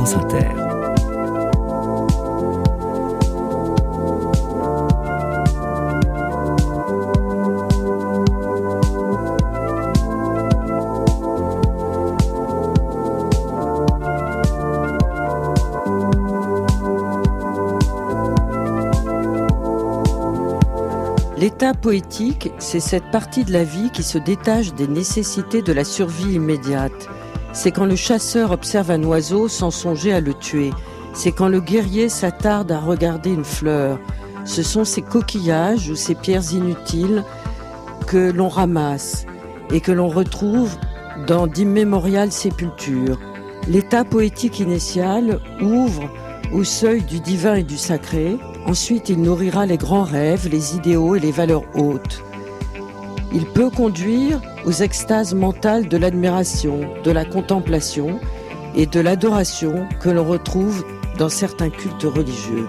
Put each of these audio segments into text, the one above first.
France Inter. L'état poétique, c'est cette partie de la vie qui se détache des nécessités de la survie immédiate. C'est quand le chasseur observe un oiseau sans songer à le tuer. C'est quand le guerrier s'attarde à regarder une fleur. Ce sont ces coquillages ou ces pierres inutiles que l'on ramasse et que l'on retrouve dans d'immémoriales sépultures. L'état poétique initial ouvre au seuil du divin et du sacré. Ensuite, il nourrira les grands rêves, les idéaux et les valeurs hautes. Il peut conduire aux extases mentales de l'admiration, de la contemplation et de l'adoration que l'on retrouve dans certains cultes religieux.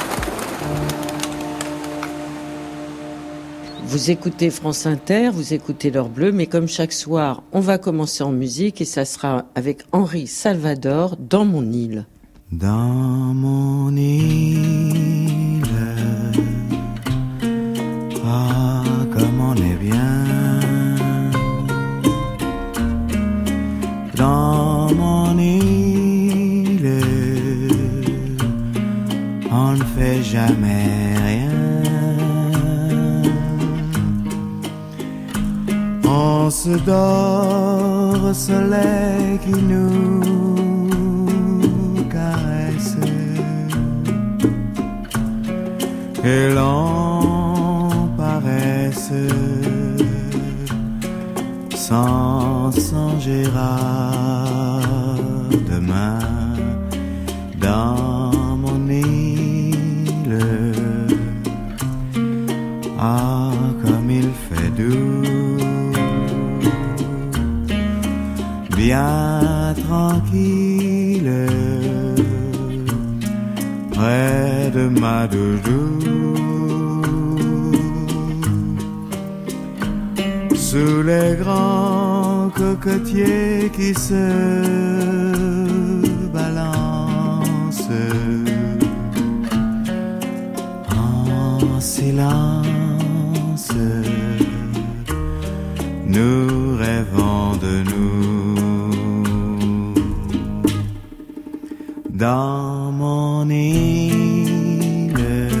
Vous écoutez France Inter, vous écoutez l'heure bleue, mais comme chaque soir, on va commencer en musique et ça sera avec Henri Salvador, Dans mon île. Dans mon île, ah, comme on est bien. Dans mon île, on ne fait jamais rien. On se dort au soleil qui nous caresse et l'on paresse sans songer à demain. Dans mon île, ah, comme il fait doux, bien tranquille, près de ma doudou, sous les grands cocotiers qui se balancent en silence. Nous rêvons de nous. Dans mon île,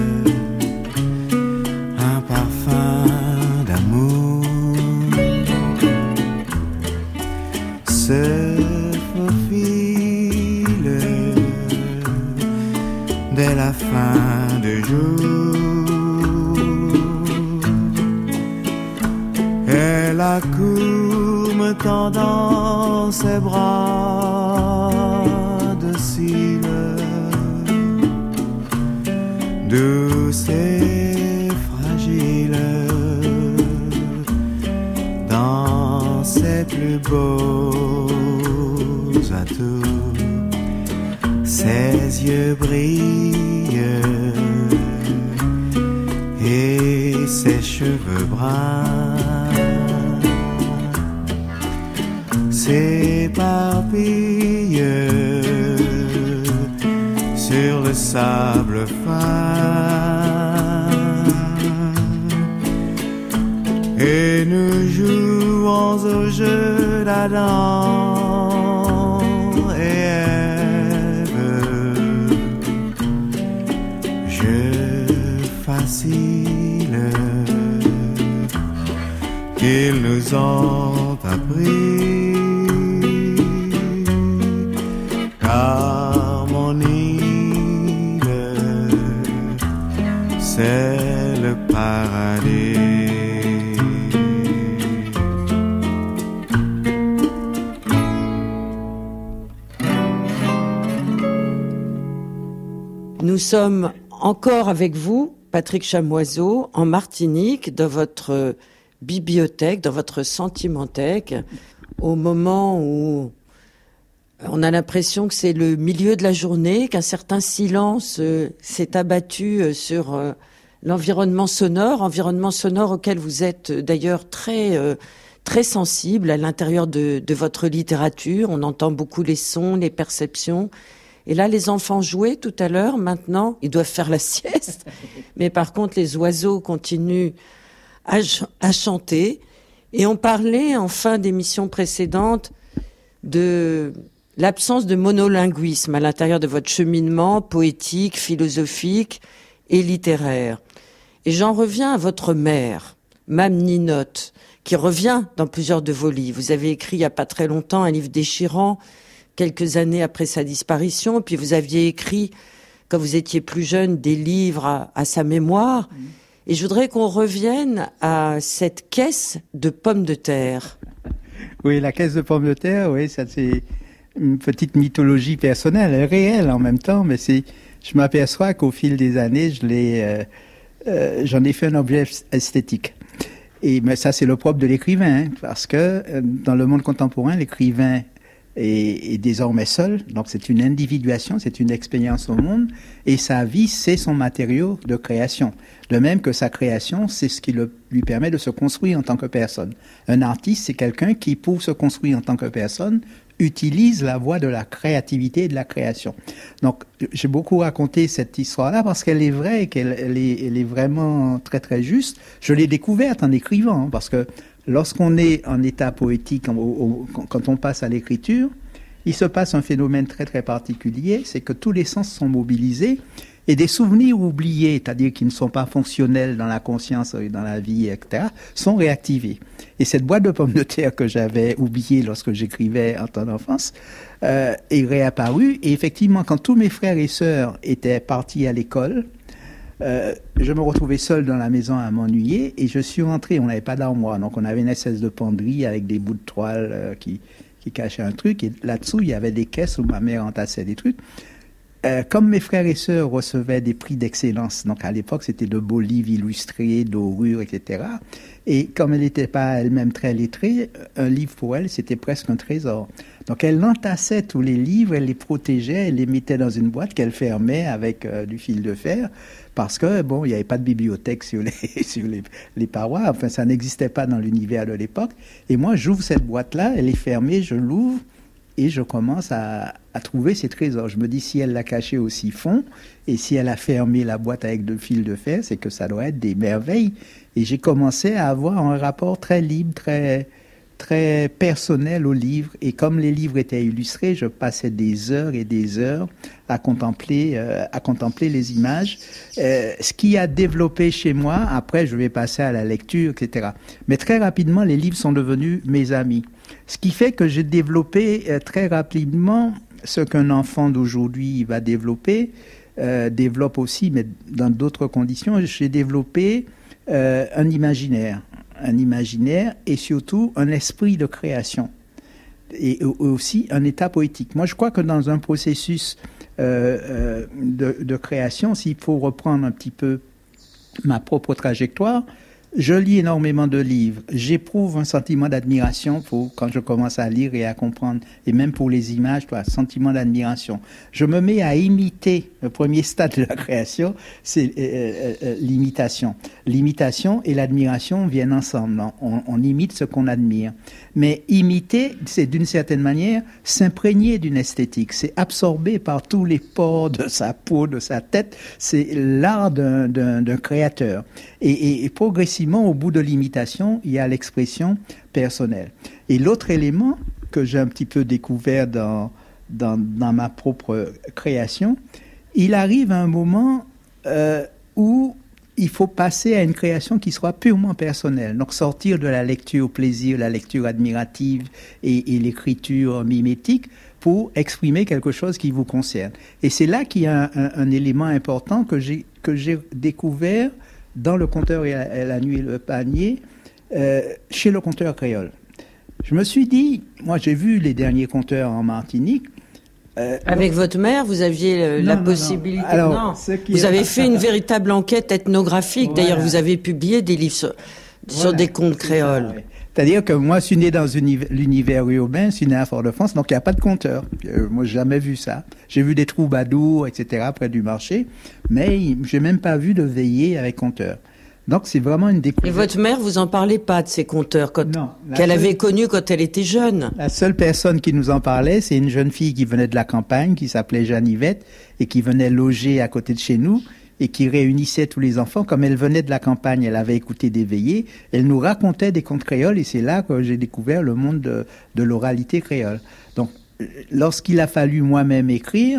un parfum d'amour se faufile dès la fin du jour. Elle accourt me tendant ses bras dociles, douce et fragile, dans ses plus beaux atours. Ses yeux brillent et ses cheveux bruns s'éparpillent sur le sable fin et nous jouons au jeu d'Adam et Ève. Jeu facile qu'ils nous ont appris. Car mon île, c'est le paradis. Nous sommes encore avec vous, Patrick Chamoiseau, en Martinique, dans votre bibliothèque, dans votre sentimenthèque, au moment où on a l'impression que c'est le milieu de la journée, qu'un certain silence s'est abattu sur l'environnement sonore auquel vous êtes d'ailleurs très sensible à l'intérieur de votre littérature. On entend beaucoup les sons, les perceptions. Et là, les enfants jouaient tout à l'heure. Maintenant, ils doivent faire la sieste. Mais par contre, les oiseaux continuent à chanter. Et on parlait en fin d'émission précédente de l'absence de monolinguisme à l'intérieur de votre cheminement poétique, philosophique et littéraire. Et j'en reviens à votre mère, Mame Ninotte, qui revient dans plusieurs de vos livres. Vous avez écrit il n'y a pas très longtemps un livre déchirant, quelques années après sa disparition, puis vous aviez écrit, quand vous étiez plus jeune, des livres à sa mémoire. Et je voudrais qu'on revienne à cette caisse de pommes de terre. Oui, la caisse de pommes de terre, oui, ça c'est une petite mythologie personnelle, réelle en même temps, mais je m'aperçois qu'au fil des années, j'en ai fait un objet esthétique. Mais ça, c'est le propre de l'écrivain, hein, parce que dans le monde contemporain, l'écrivain est désormais seul, donc c'est une individuation, c'est une expérience au monde, et sa vie, c'est son matériau de création. De même que sa création, c'est ce qui lui permet de se construire en tant que personne. Un artiste, c'est quelqu'un qui, pour se construire en tant que personne, utilise la voie de la créativité et de la création. Donc, j'ai beaucoup raconté cette histoire-là parce qu'elle est vraie et qu'elle est vraiment très, très juste. Je l'ai découverte en écrivant, parce que lorsqu'on est en état poétique, quand on passe à l'écriture, il se passe un phénomène très, très particulier, c'est que tous les sens sont mobilisés et des souvenirs oubliés, c'est-à-dire qui ne sont pas fonctionnels dans la conscience et dans la vie, etc., sont réactivés. Et cette boîte de pommes de terre que j'avais oubliée lorsque j'écrivais en temps d'enfance est réapparue. Et effectivement, quand tous mes frères et sœurs étaient partis à l'école, je me retrouvais seul dans la maison à m'ennuyer et je suis rentré. On n'avait pas d'armoire, donc on avait une espèce de penderie avec des bouts de toile qui cachaient un truc. Et là-dessous, il y avait des caisses où ma mère entassait des trucs. Comme mes frères et sœurs recevaient des prix d'excellence, donc à l'époque c'était de beaux livres illustrés, dorures, etc. Et comme elle n'était pas elle-même très lettrée, un livre pour elle c'était presque un trésor. Donc elle entassait tous les livres, elle les protégeait, elle les mettait dans une boîte qu'elle fermait avec du fil de fer, parce que bon, il n'y avait pas de bibliothèque sur les parois, enfin ça n'existait pas dans l'univers de l'époque. Et moi j'ouvre cette boîte-là, elle est fermée, je l'ouvre. Et je commence à trouver ces trésors. Je me dis, si elle l'a caché au siphon, et si elle a fermé la boîte avec deux fils de fer, c'est que ça doit être des merveilles. Et j'ai commencé à avoir un rapport très libre, très, très personnel aux livres. Et comme les livres étaient illustrés, je passais des heures et des heures à contempler les images. Ce qui a développé chez moi, après je vais passer à la lecture, etc. Mais très rapidement, les livres sont devenus mes amis. Ce qui fait que j'ai développé très rapidement ce qu'un enfant d'aujourd'hui va développer, développe aussi, mais dans d'autres conditions. J'ai développé un imaginaire et surtout un esprit de création et aussi un état poétique. Moi, je crois que dans un processus de création, s'il faut reprendre un petit peu ma propre trajectoire, je lis énormément de livres. J'éprouve un sentiment d'admiration quand je commence à lire et à comprendre. Et même pour les images, un sentiment d'admiration. Je me mets à imiter. Le premier stade de la création, c'est l'imitation. L'imitation et l'admiration viennent ensemble. On imite ce qu'on admire. Mais imiter, c'est d'une certaine manière s'imprégner d'une esthétique. C'est absorbé par tous les pores de sa peau, de sa tête. C'est l'art d'un créateur. Et progressivement, au bout de l'imitation, il y a l'expression personnelle. Et l'autre élément que j'ai un petit peu découvert dans ma propre création, il arrive à un moment où il faut passer à une création qui soit purement personnelle. Donc sortir de la lecture plaisir, la lecture admirative et l'écriture mimétique pour exprimer quelque chose qui vous concerne. Et c'est là qu'il y a un élément important que j'ai découvert dans Le Conteur et la nuit et le panier, chez le conteur créole. Je me suis dit, moi j'ai vu les derniers conteurs en Martinique. Avec votre mère, vous aviez la possibilité. Non. Alors, vous avez fait une véritable enquête ethnographique. Voilà. D'ailleurs, vous avez publié des livres sur des contes créoles. Ça, ouais. C'est-à-dire que moi, je suis né dans l'univers urbain, je suis né à Fort-de-France, donc il n'y a pas de conteur. Moi, j'ai jamais vu ça. J'ai vu des troubadours, etc., près du marché, mais j'ai même pas vu de veillée avec conteur. Donc c'est vraiment une découverte. Et votre mère, vous en parlez pas de ces conteurs qu'elle avait connus quand elle était jeune? La seule personne qui nous en parlait, c'est une jeune fille qui venait de la campagne, qui s'appelait Jeanne Yvette, et qui venait loger à côté de chez nous, et qui réunissait tous les enfants. Comme elle venait de la campagne, elle avait écouté des veillées, elle nous racontait des contes créoles, et c'est là que j'ai découvert le monde de l'oralité créole. Donc, lorsqu'il a fallu moi-même écrire,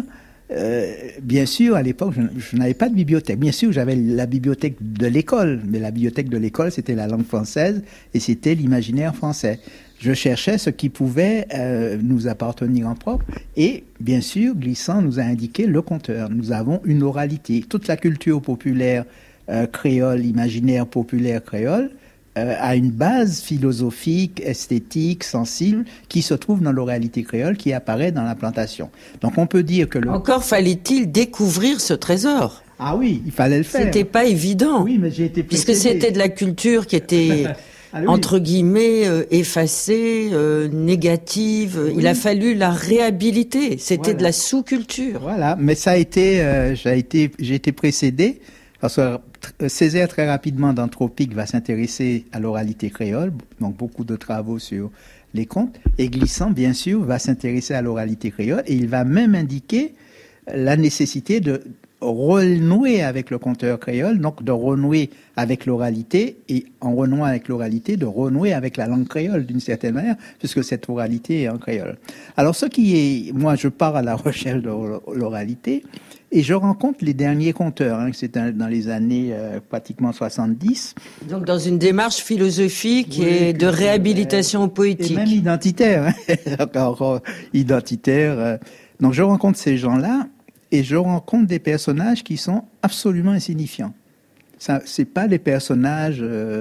bien sûr, à l'époque, je n'avais pas de bibliothèque. Bien sûr, j'avais la bibliothèque de l'école, mais la bibliothèque de l'école, c'était la langue française et c'était l'imaginaire français. Je cherchais ce qui pouvait nous appartenir en propre et, bien sûr, Glissant nous a indiqué le conteur. Nous avons une oralité. Toute la culture populaire créole, imaginaire populaire créole, a une base philosophique, esthétique, sensible, qui se trouve dans l'oralité créole, qui apparaît dans la plantation. Donc on peut dire que... Encore fallait-il découvrir ce trésor. Ah oui, il fallait le faire. C'était pas évident. Oui, mais j'ai été précédé. Puisque c'était de la culture qui était... oui. Entre guillemets, effacée, négative. Oui. Il a fallu la réhabiliter. C'était de la sous-culture. Voilà, mais ça a été, j'ai été précédé, parce que Césaire, très rapidement, dans Tropique, va s'intéresser à l'oralité créole, donc beaucoup de travaux sur les contes, et Glissant, bien sûr, va s'intéresser à l'oralité créole, et il va même indiquer la nécessité de renouer avec le conteur créole, donc de renouer avec l'oralité, et en renouant avec l'oralité, de renouer avec la langue créole d'une certaine manière, puisque cette oralité est en créole. Alors ce qui est, moi je pars à la recherche de l'oralité, et je rencontre les derniers conteurs, hein, c'est dans les années pratiquement 70. Donc dans une démarche philosophique et de réhabilitation poétique. Et même identitaire, hein, encore identitaire. Donc je rencontre ces gens-là, et je rencontre des personnages qui sont absolument insignifiants. C'est pas des personnages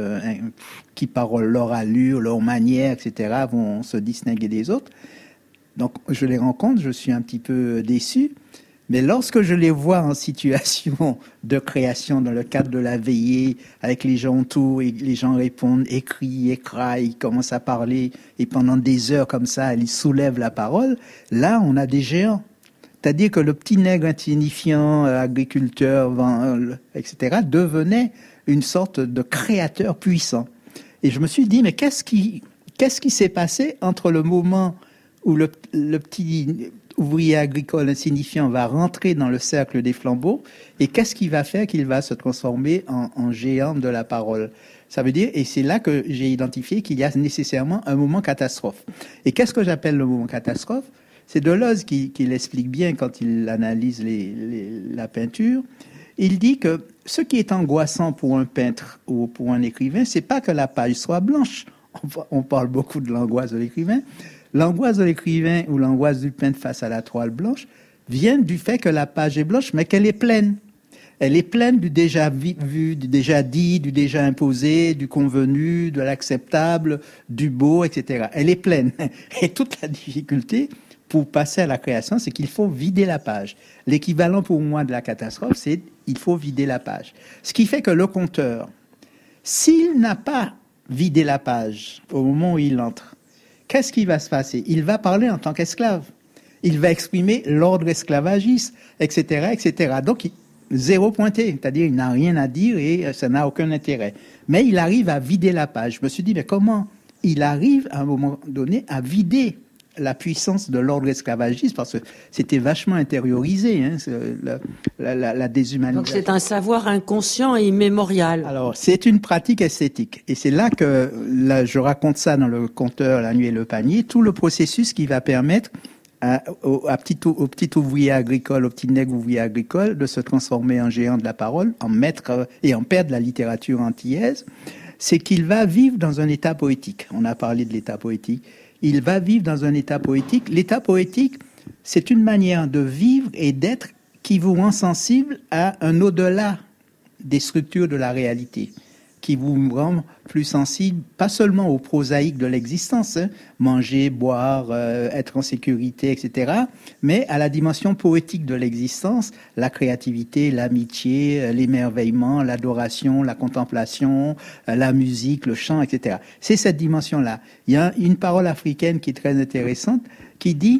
qui, par leur allure, leur manière, etc., vont se distinguer des autres. Donc, je les rencontre, je suis un petit peu déçu. Mais lorsque je les vois en situation de création, dans le cadre de la veillée, avec les gens autour, et les gens répondent, écrient, écraillent, ils commencent à parler, et pendant des heures comme ça, ils soulèvent la parole, là, on a des géants. C'est-à-dire que le petit nègre insignifiant, agriculteur, etc., devenait une sorte de créateur puissant. Et je me suis dit, mais qu'est-ce qui s'est passé entre le moment où le petit ouvrier agricole insignifiant va rentrer dans le cercle des flambeaux, et qu'est-ce qui va faire qu'il va se transformer en géant de la parole? Ça veut dire, et c'est là que j'ai identifié qu'il y a nécessairement un moment catastrophe. Et qu'est-ce que j'appelle le moment catastrophe? C'est Deleuze qui l'explique bien quand il analyse la peinture. Il dit que ce qui est angoissant pour un peintre ou pour un écrivain, c'est pas que la page soit blanche. On parle beaucoup de l'angoisse de l'écrivain. L'angoisse de l'écrivain ou l'angoisse du peintre face à la toile blanche vient du fait que la page est blanche, mais qu'elle est pleine. Elle est pleine du déjà vu, du déjà dit, du déjà imposé, du convenu, de l'acceptable, du beau, etc. Elle est pleine. Et toute la difficulté pour passer à la création, c'est qu'il faut vider la page. L'équivalent pour moi de la catastrophe, c'est il faut vider la page. Ce qui fait que le conteur, s'il n'a pas vidé la page au moment où il entre, qu'est-ce qui va se passer? Il va parler en tant qu'esclave. Il va exprimer l'ordre esclavagiste, etc., etc. Donc, zéro pointé, c'est-à-dire il n'a rien à dire et ça n'a aucun intérêt. Mais il arrive à vider la page. Je me suis dit, mais comment il arrive à un moment donné à vider la puissance de l'ordre esclavagiste, parce que c'était vachement intériorisé, hein, la déshumanisation. Donc c'est un savoir inconscient et immémorial. Alors, c'est une pratique esthétique. Et c'est là que je raconte ça dans le conteur La Nuit et le Panier, tout le processus qui va permettre au petit ouvrier agricole, au petit nègre ouvrier agricole, de se transformer en géant de la parole, en maître et en père de la littérature antillaise, c'est qu'il va vivre dans un état poétique. On a parlé de l'état poétique. Il va vivre dans un état poétique. L'état poétique, c'est une manière de vivre et d'être qui vous rend sensible à un au-delà des structures de la réalité, qui vous rend plus sensible, pas seulement au prosaïque de l'existence, hein, manger, boire, être en sécurité, etc., mais à la dimension poétique de l'existence, la créativité, l'amitié, l'émerveillement, l'adoration, la contemplation, la musique, le chant, etc. C'est cette dimension-là. Il y a une parole africaine qui est très intéressante, qui dit,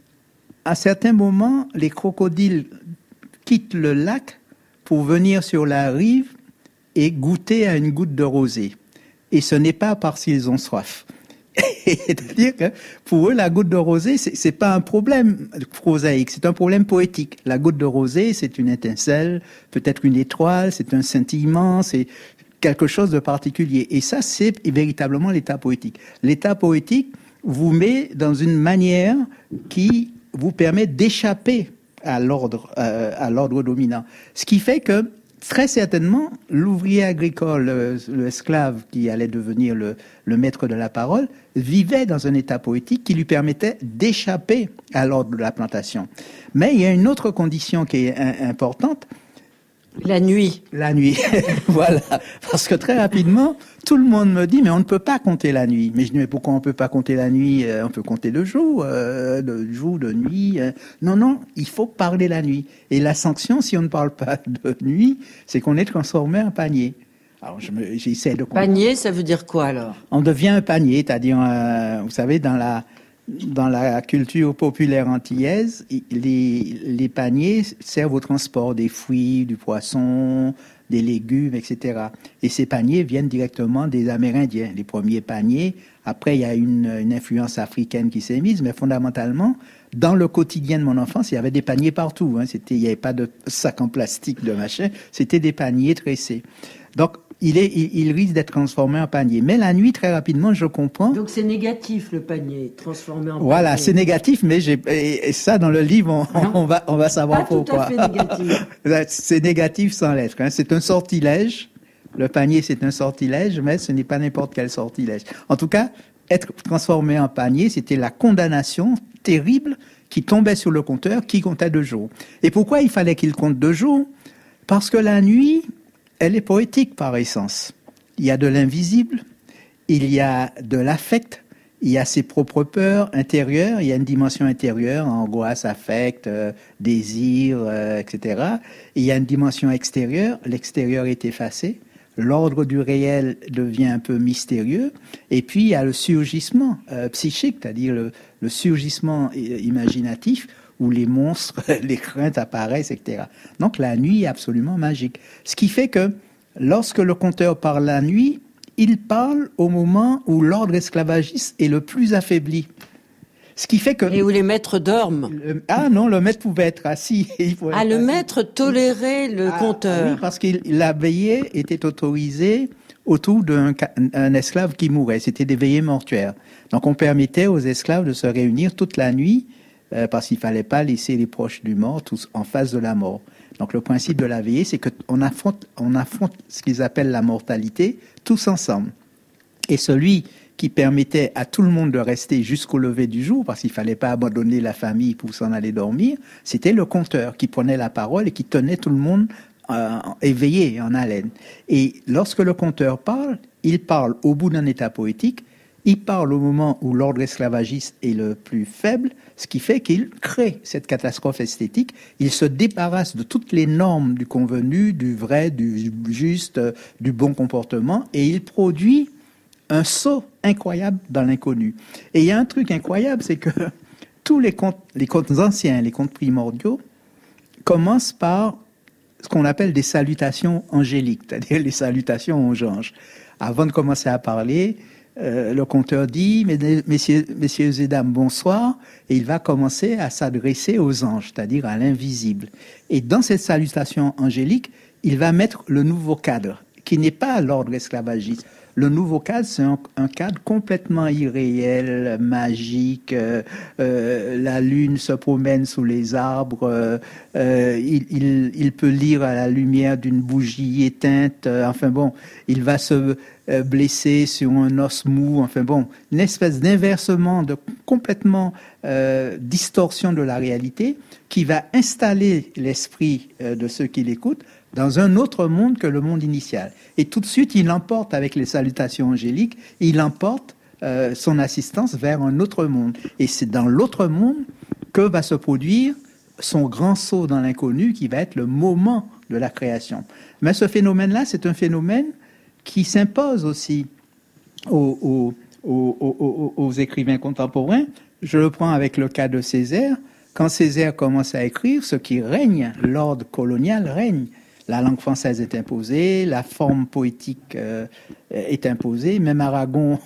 à certains moments, les crocodiles quittent le lac pour venir sur la rive et goûter à une goutte de rosée. Et ce n'est pas parce qu'ils ont soif. C'est-à-dire que pour eux, la goutte de rosée, c'est pas un problème prosaïque, c'est un problème poétique. La goutte de rosée, c'est une étincelle, peut-être une étoile, c'est un scintillement, c'est quelque chose de particulier. Et ça, c'est véritablement l'état poétique. L'état poétique vous met dans une manière qui vous permet d'échapper à l'ordre dominant. Ce qui fait que, très certainement, l'ouvrier agricole, l'esclave qui allait devenir le maître de la parole, vivait dans un état poétique qui lui permettait d'échapper à l'ordre de la plantation. Mais il y a une autre condition qui est importante. La nuit. La nuit, voilà. Parce que très rapidement, tout le monde me dit, mais on ne peut pas compter la nuit. Mais je dis, mais pourquoi on ne peut pas compter la nuit? On peut compter le jour, de nuit. Non, il faut parler la nuit. Et la sanction, si on ne parle pas de nuit, c'est qu'on est transformé en panier. Alors, j'essaie de comprendre. Panier, ça veut dire quoi alors? On devient un panier, c'est-à-dire, vous savez, dans la culture populaire antillaise, les paniers servent au transport des fruits, du poisson, des légumes, etc. Et ces paniers viennent directement des Amérindiens, les premiers paniers. Après, il y a une influence africaine qui s'est mise, mais fondamentalement, dans le quotidien de mon enfance, il y avait des paniers partout. Il n'y avait pas de sac en plastique, de machin. C'était des paniers tressés. Donc, il risque d'être transformé en panier. Mais la nuit, très rapidement, je comprends. Donc c'est négatif, le panier, transformé en panier. Voilà, c'est négatif, mais et ça, dans le livre, on va savoir pourquoi. Pas tout à fait négatif. C'est négatif sans l'être. C'est un sortilège. Le panier, c'est un sortilège, mais ce n'est pas n'importe quel sortilège. En tout cas, être transformé en panier, c'était la condamnation terrible qui tombait sur le compteur, qui comptait 2 jours. Et pourquoi il fallait qu'il compte 2 jours? Parce que la nuit, elle est poétique par essence. Il y a de l'invisible, il y a de l'affect, il y a ses propres peurs intérieures, il y a une dimension intérieure, angoisse, affect, désir, etc. Il y a une dimension extérieure, l'extérieur est effacé, l'ordre du réel devient un peu mystérieux, et puis il y a le surgissement psychique, c'est-à-dire le surgissement imaginatif, où les monstres, les craintes apparaissent, etc. Donc la nuit est absolument magique. Ce qui fait que lorsque le conteur parle la nuit, il parle au moment où l'ordre esclavagiste est le plus affaibli. Ce qui fait que... Et où les maîtres dorment. Le maître pouvait être assis. Le maître tolérait le conteur. Oui, parce que la veillée était autorisée autour d'un esclave qui mourait. C'était des veillées mortuaires. Donc on permettait aux esclaves de se réunir toute la nuit parce qu'il fallait pas laisser les proches du mort tous en face de la mort. Donc le principe de la veillée, c'est qu'on affronte ce qu'ils appellent la mortalité tous ensemble. Et celui qui permettait à tout le monde de rester jusqu'au lever du jour, parce qu'il fallait pas abandonner la famille pour s'en aller dormir, c'était le conteur qui prenait la parole et qui tenait tout le monde éveillé, en haleine. Et lorsque le conteur parle, il parle au bout d'un état poétique, il parle au moment où l'ordre esclavagiste est le plus faible, ce qui fait qu'il crée cette catastrophe esthétique. Il se débarrasse de toutes les normes du convenu, du vrai, du juste, du bon comportement, et il produit un saut incroyable dans l'inconnu. Et il y a un truc incroyable, c'est que tous les contes anciens, les contes primordiaux, commencent par ce qu'on appelle des salutations angéliques, c'est-à-dire les salutations aux anges. Avant de commencer à parler, le conteur dit « Messieurs et dames, bonsoir », et il va commencer à s'adresser aux anges, c'est-à-dire à l'invisible. Et dans cette salutation angélique, il va mettre le nouveau cadre, qui n'est pas l'ordre esclavagiste. Le nouveau cadre, c'est un cadre complètement irréel, magique. La lune se promène sous les arbres. Il peut lire à la lumière d'une bougie éteinte. Il va se blesser sur un os mou. Une espèce d'inversement, de complètement distorsion de la réalité qui va installer l'esprit de ceux qui l'écoutent dans un autre monde que le monde initial. Et tout de suite, il emporte avec les salutations angéliques, il emporte son assistance vers un autre monde. Et c'est dans l'autre monde que va se produire son grand saut dans l'inconnu qui va être le moment de la création. Mais ce phénomène-là, c'est un phénomène qui s'impose aussi aux écrivains contemporains. Je le prends avec le cas de Césaire. Quand Césaire commence à écrire, ce qui règne, l'ordre colonial règne. la langue française est imposée, la forme poétique est imposée. Même Aragon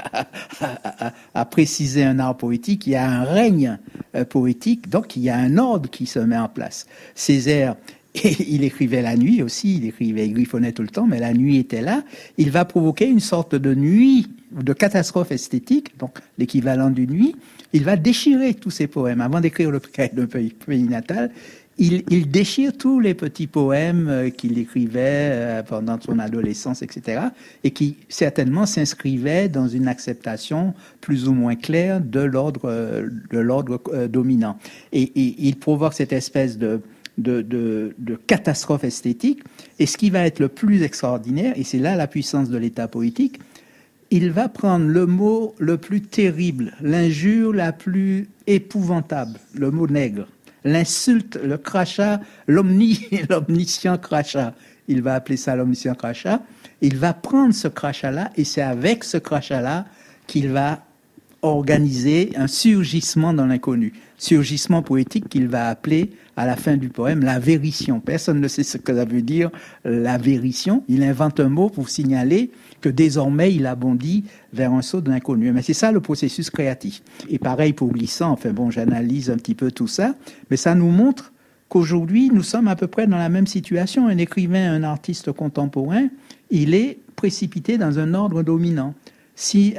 a précisé un art poétique. Il y a un règne poétique, donc il y a un ordre qui se met en place. Césaire, il écrivait la nuit aussi, il griffonnait tout le temps, mais la nuit était là. Il va provoquer une sorte de nuit, de catastrophe esthétique, donc l'équivalent d'une nuit. Il va déchirer tous ses poèmes. Avant d'écrire le pays natal, il déchire tous les petits poèmes qu'il écrivait pendant son adolescence, etc., et qui certainement s'inscrivaient dans une acceptation plus ou moins claire de l'ordre dominant. Et il provoque cette espèce de catastrophe esthétique. Et ce qui va être le plus extraordinaire, et c'est là la puissance de l'état poétique, il va prendre le mot le plus terrible, l'injure la plus épouvantable, le mot nègre, l'insulte, le crachat, l'omniscient crachat. Il va appeler ça l'omniscient crachat. Il va prendre ce crachat-là, et c'est avec ce crachat-là qu'il va organiser un surgissement dans l'inconnu. Surgissement poétique qu'il va appeler, à la fin du poème, la vérition. Personne ne sait ce que ça veut dire, la vérition. Il invente un mot pour signaler que désormais, il a bondi vers un saut de l'inconnu. Mais c'est ça le processus créatif. Et pareil pour Glissant. Enfin bon, j'analyse un petit peu tout ça. Mais ça nous montre qu'aujourd'hui, nous sommes à peu près dans la même situation. Un écrivain, un artiste contemporain, il est précipité dans un ordre dominant. Si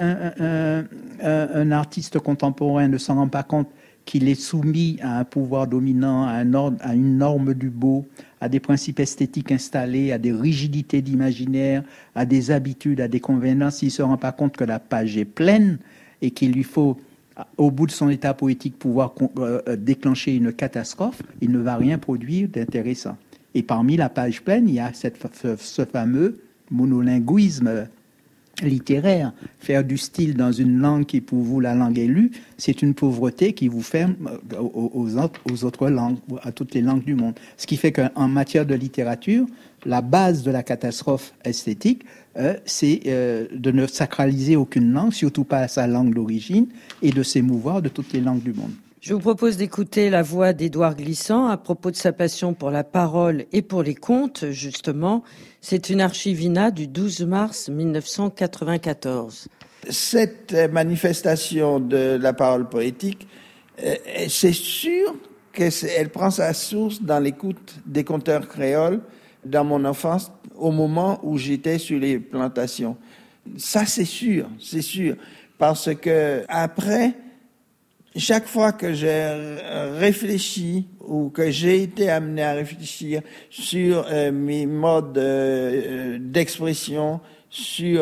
un artiste contemporain ne s'en rend pas compte qu'il est soumis à un pouvoir dominant, à une norme du beau, à des principes esthétiques installés, à des rigidités d'imaginaire, à des habitudes, à des convenances, s'il ne se rend pas compte que la page est pleine et qu'il lui faut, au bout de son état poétique, pouvoir déclencher une catastrophe, il ne va rien produire d'intéressant. Et parmi la page pleine, il y a ce fameux monolinguisme littéraire. Faire du style dans une langue qui, pour vous, la langue est lue, c'est une pauvreté qui vous ferme aux autres langues, à toutes les langues du monde. Ce qui fait qu'en matière de littérature, la base de la catastrophe esthétique, c'est de ne sacraliser aucune langue, surtout pas sa langue d'origine, et de s'émouvoir de toutes les langues du monde. Je vous propose d'écouter la voix d'Édouard Glissant à propos de sa passion pour la parole et pour les contes, justement. C'est une archivina du 12 mars 1994. Cette manifestation de la parole poétique, c'est sûr qu'elle prend sa source dans l'écoute des conteurs créoles dans mon enfance, au moment où j'étais sur les plantations. Ça, c'est sûr, parce que après, chaque fois que j'ai réfléchi ou que j'ai été amené à réfléchir sur mes modes d'expression, sur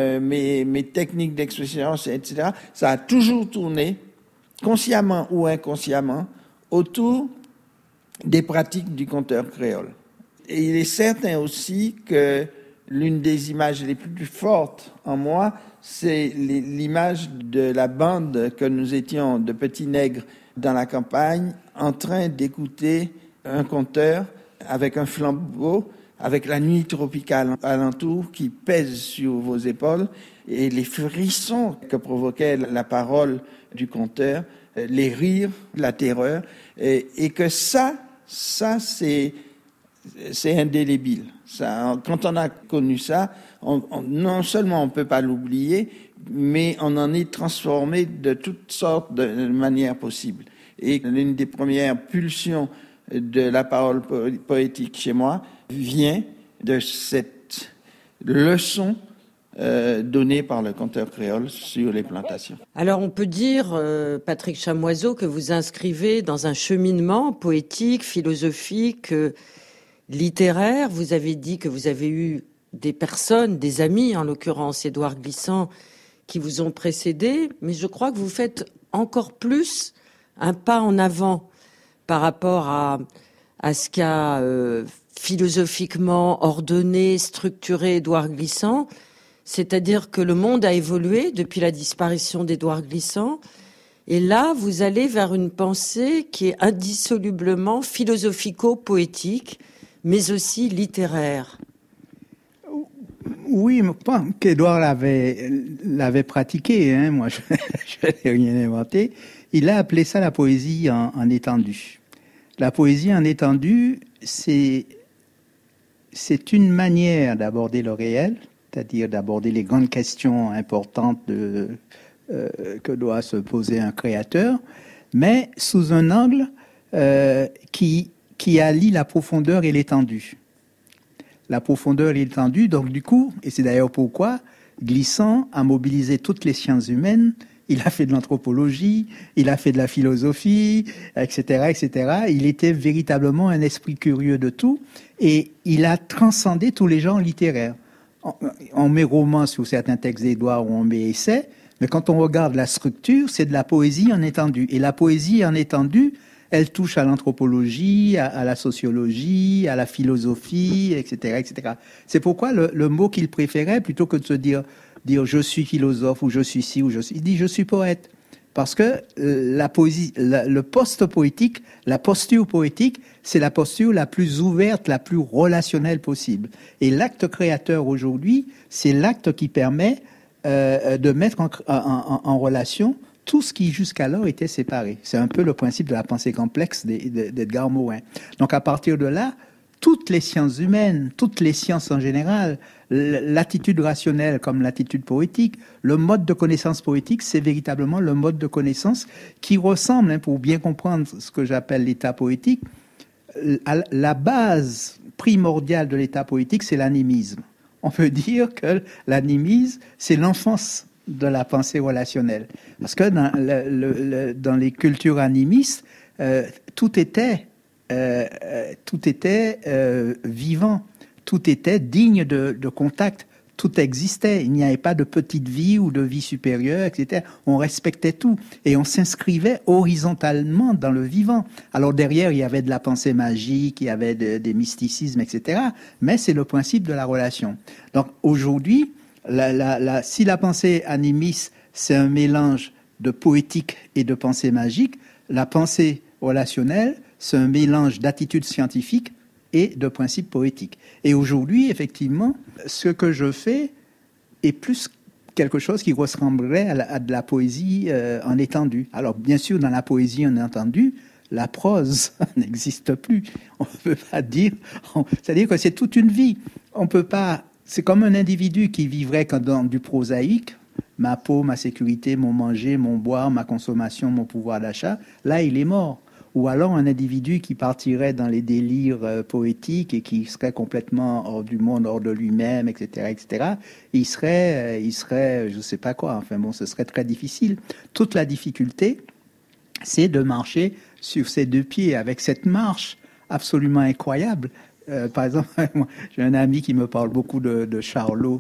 mes techniques d'expression, etc., ça a toujours tourné, consciemment ou inconsciemment, autour des pratiques du conteur créole. Et il est certain aussi que l'une des images les plus fortes en moi, c'est l'image de la bande que nous étions de petits nègres dans la campagne, en train d'écouter un conteur avec un flambeau, avec la nuit tropicale alentour qui pèse sur vos épaules, et les frissons que provoquait la parole du conteur, les rires, la terreur, et que ça c'est indélébile. Ça, quand on a connu ça, non seulement on ne peut pas l'oublier, mais on en est transformé de toutes sortes de manières possibles. Et l'une des premières pulsions de la parole poétique chez moi vient de cette leçon donnée par le conteur créole sur les plantations. Alors on peut dire, Patrick Chamoiseau, que vous inscrivez dans un cheminement poétique, philosophique, littéraire. Vous avez dit que vous avez eu des personnes, des amis, en l'occurrence Édouard Glissant, qui vous ont précédé, mais je crois que vous faites encore plus un pas en avant par rapport à ce qu'a philosophiquement ordonné, structuré Édouard Glissant, c'est-à-dire que le monde a évolué depuis la disparition d'Édouard Glissant, et là, vous allez vers une pensée qui est indissolublement philosophico-poétique, mais aussi littéraire. Oui, mais pas qu'Édouard l'avait pratiqué, hein. Moi, je n'ai rien inventé. Il a appelé ça la poésie en étendue. La poésie en étendue, c'est c'est une manière d'aborder le réel, c'est-à-dire d'aborder les grandes questions importantes que doit se poser un créateur, mais sous un angle qui allie la profondeur et l'étendue. La profondeur et l'étendue, donc du coup, et c'est d'ailleurs pourquoi Glissant a mobilisé toutes les sciences humaines. Il a fait de l'anthropologie, il a fait de la philosophie, etc., etc. Il était véritablement un esprit curieux de tout et il a transcendé tous les genres littéraires. On met roman sur certains textes d'Édouard ou on met essai, mais quand on regarde la structure, c'est de la poésie en étendue. Et la poésie en étendue, elle touche à l'anthropologie, à la sociologie, à la philosophie, etc., etc. C'est pourquoi le mot qu'il préférait, plutôt que de se dire je suis philosophe ou je suis ci ou je suis, il dit je suis poète. Parce que la poésie, le poste poétique, la posture poétique, c'est la posture la plus ouverte, la plus relationnelle possible. Et l'acte créateur aujourd'hui, c'est l'acte qui permet de mettre en relation tout ce qui jusqu'alors était séparé. C'est un peu le principe de la pensée complexe d'Edgar Morin. Donc à partir de là, toutes les sciences humaines, toutes les sciences en général, l'attitude rationnelle comme l'attitude poétique, le mode de connaissance poétique, c'est véritablement le mode de connaissance qui ressemble, pour bien comprendre ce que j'appelle l'état poétique, la base primordiale de l'état poétique, c'est l'animisme. On peut dire que l'animisme, c'est l'enfance de la pensée relationnelle. Parce que dans les cultures animistes, tout était vivant, tout était digne de contact, tout existait. Il n'y avait pas de petite vie ou de vie supérieure, etc. On respectait tout et on s'inscrivait horizontalement dans le vivant. Alors derrière, il y avait de la pensée magique, il y avait des mysticismes, etc. Mais c'est le principe de la relation. Donc aujourd'hui, si la pensée animiste, c'est un mélange de poétique et de pensée magique, la pensée relationnelle, c'est un mélange d'attitudes scientifiques et de principes poétiques. Et aujourd'hui, effectivement, ce que je fais est plus quelque chose qui ressemblerait à de la poésie en étendue. Alors, bien sûr, dans la poésie en étendue, la prose n'existe plus. On ne peut pas dire... c'est-à-dire que c'est toute une vie. On peut pas... C'est comme un individu qui vivrait dans du prosaïque, ma peau, ma sécurité, mon manger, mon boire, ma consommation, mon pouvoir d'achat. Là, il est mort. Ou alors un individu qui partirait dans les délires poétiques et qui serait complètement hors du monde, hors de lui-même, etc., etc. Il serait, je sais pas quoi. Enfin bon, ce serait très difficile. Toute la difficulté, c'est de marcher sur ses deux pieds avec cette marche absolument incroyable. Par exemple, moi, j'ai un ami qui me parle beaucoup de Charlot,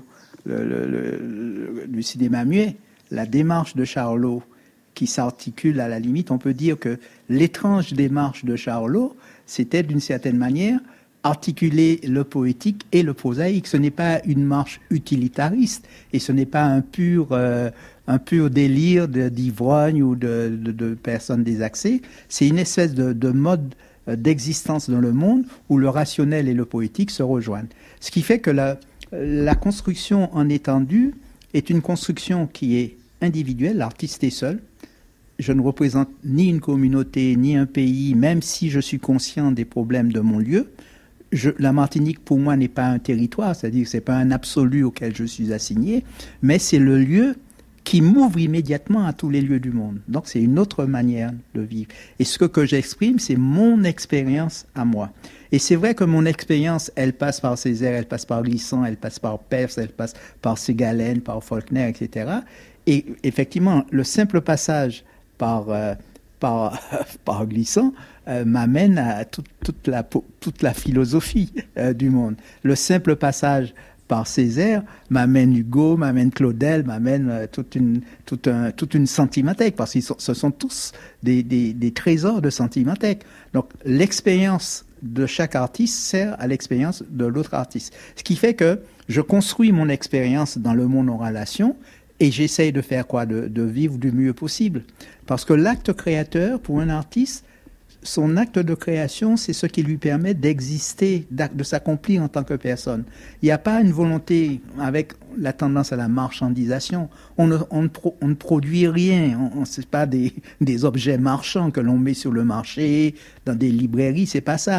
du cinéma muet. La démarche de Charlot qui s'articule à la limite, on peut dire que l'étrange démarche de Charlot, c'était d'une certaine manière articuler le poétique et le prosaïque. Ce n'est pas une marche utilitariste et ce n'est pas un pur délire d'ivrogne ou de personnes désaxées. C'est une espèce de mode d'existence dans le monde où le rationnel et le poétique se rejoignent. Ce qui fait que la construction en étendue est une construction qui est individuelle, l'artiste est seul. Je ne représente ni une communauté, ni un pays, même si je suis conscient des problèmes de mon lieu. La Martinique, pour moi, n'est pas un territoire, c'est-à-dire que ce n'est pas un absolu auquel je suis assigné, mais c'est le lieu qui m'ouvre immédiatement à tous les lieux du monde. Donc, c'est une autre manière de vivre. Et ce que j'exprime, c'est mon expérience à moi. Et c'est vrai que mon expérience, elle passe par Césaire, elle passe par Glissant, elle passe par Peirce, elle passe par Ségalen, par Faulkner, etc. Et effectivement, le simple passage par Glissant m'amène à toute la philosophie du monde. Le simple passage par Césaire m'amène Hugo, m'amène Claudel, m'amène toute une sentimenthèque, parce que ce sont tous des trésors de sentimenthèque. Donc l'expérience de chaque artiste sert à l'expérience de l'autre artiste. Ce qui fait que je construis mon expérience dans le monde en relation. Et j'essaye de faire quoi? De vivre du mieux possible. Parce que l'acte créateur, pour un artiste, son acte de création, c'est ce qui lui permet d'exister, de s'accomplir en tant que personne. Il n'y a pas une volonté avec la tendance à la marchandisation. On ne produit rien. C'est pas des objets marchands que l'on met sur le marché, dans des librairies, c'est pas ça.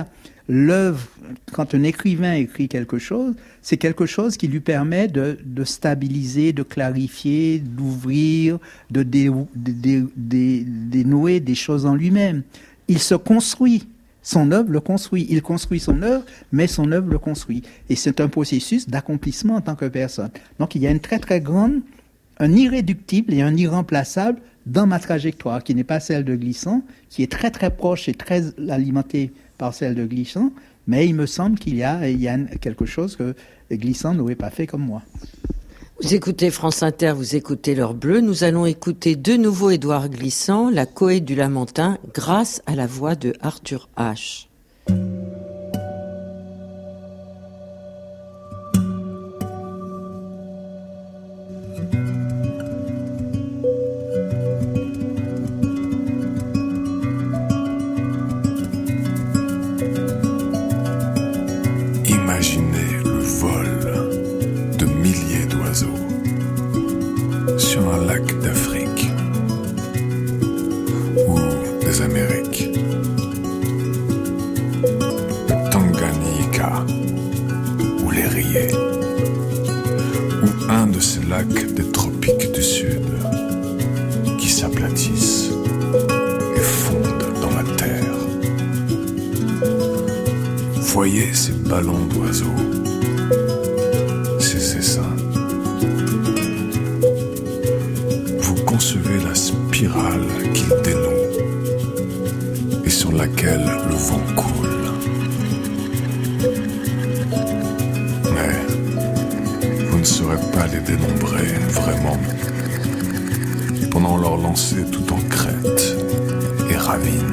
l'œuvre, quand un écrivain écrit quelque chose, c'est quelque chose qui lui permet de stabiliser, de clarifier, d'ouvrir, de dénouer des choses en lui-même. Il se construit. Son œuvre le construit. Il construit son œuvre, mais son œuvre le construit. Et c'est un processus d'accomplissement en tant que personne. Donc il y a une très très grande, un irréductible et un irremplaçable dans ma trajectoire, qui n'est pas celle de Glissant, qui est très très proche et très alimentée par celle de Glissant, mais il me semble qu'il y a quelque chose que Glissant n'aurait pas fait comme moi. Vous écoutez France Inter, vous écoutez l'heure bleue. Nous allons écouter de nouveau Édouard Glissant, La Cohue du Lamentin, grâce à la voix de Arthur H. Imaginez le vol de milliers d'oiseaux sur un lac d'Afrique ou des Amériques, le Tanganyika ou les Riés, ou un de ces lacs des tropiques du Sud qui s'aplatissent et fondent dans la terre. Voyez ces ballons d'oiseaux, ces essaims. Vous concevez la spirale qu'ils dénouent et sur laquelle le vent coule. Mais vous ne saurez pas les dénombrer vraiment pendant leur lancée tout en crête et ravine.